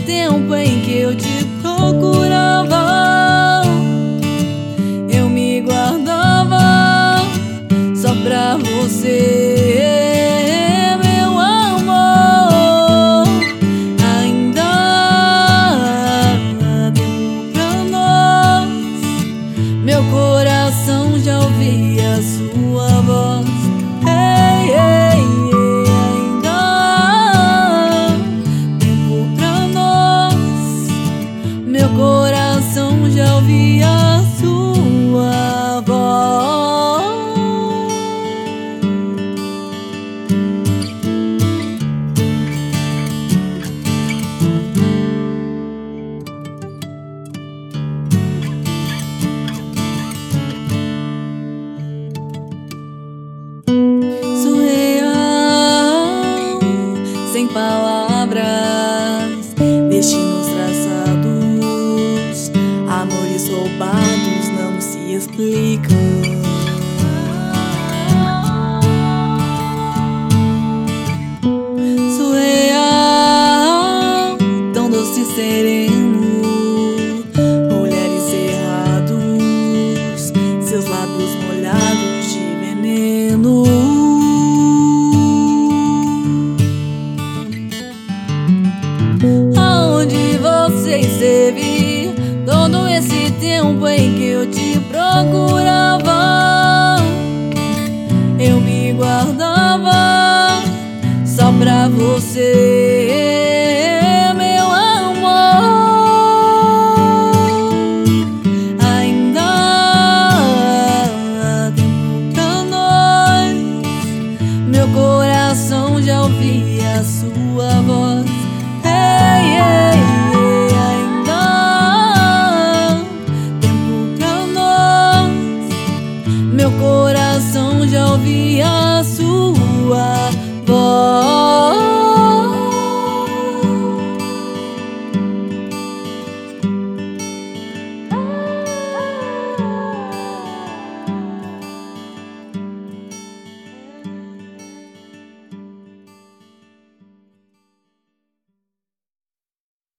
tempo em que eu te procurava, eu me guardava só pra você, meu amor. Ainda há tempo pra nós, meu coração já ouvia a sua voz. Ei, ei, ei, ainda há tempo pra nós, meu coração já ouvia a sua voz. Sem palavras, destinos traçados, amores roubados não se explicam. Surreal, tão doce e sereno, olhares cerrados, seus lábios molhados de veneno. Aonde você esteve todo esse tempo em que eu te procurava? Eu me guardava só pra você, meu amor. Ainda há tempo pra nós, meu coração já ouvia a sua voz. Ei, ei, ei, ainda há tempo pra nós, meu coração já ouvia a sua voz.